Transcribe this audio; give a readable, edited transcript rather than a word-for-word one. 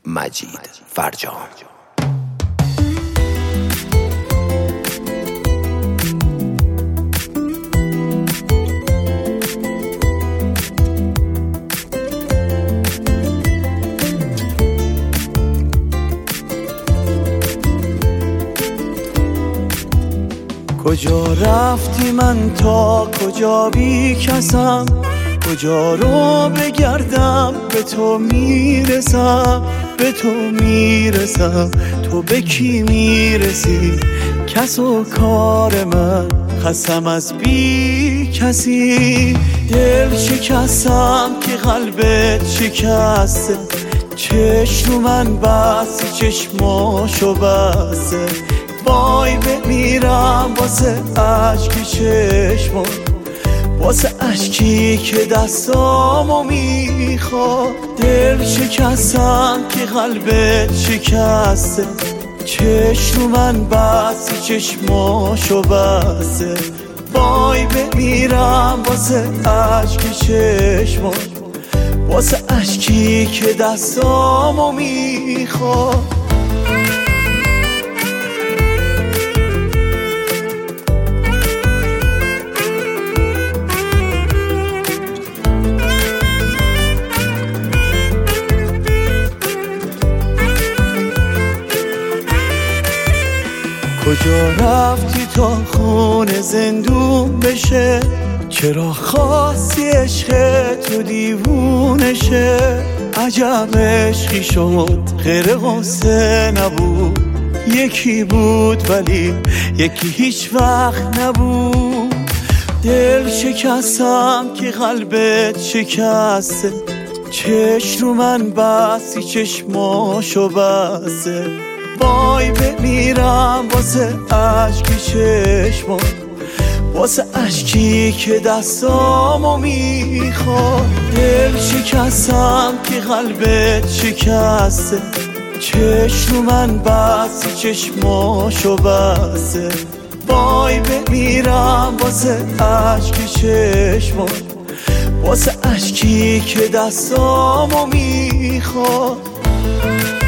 مجید فرجام. کجا رفتی من تا کجا بی کسم، کجا رو بگردم به تو میرسم، به تو میرسم. تو به کی میرسی؟ کس و کار من خستم از بی کسی. دل شکستم که قلبت شکسته، چشم رو من بستی چشماشو بسته. وای بمیرم واسه عشق چشمان، واسه عشقی که دستامو میخواد. دل شکستم که قلبت شکسته، چشم رو من بستی چشماشو بسته. وای بمیرم واسه عشق چشمان، واسه عشقی که دستامو میخواد. کجا رفتی تا خونه زندون بشه؟ چرا خواستی عشق تو دیوونه شه؟ عجب عشقی شد غیر قصه نبود، یکی بود ولی یکی هیچ وقت نبود. دل شکستم که قلبت شکسته، چشم رو من بستی چشماشو بسته. وای بمیرم واسه عشقی چشمان، واسه عشقی که دستامو میخواد. دل شکستم که قلبت شکسته، چشم رو من بستی چشماشو بسته. وای بمیرم واسه عشقی چشمان، واسه عشقی که دستامو میخواد.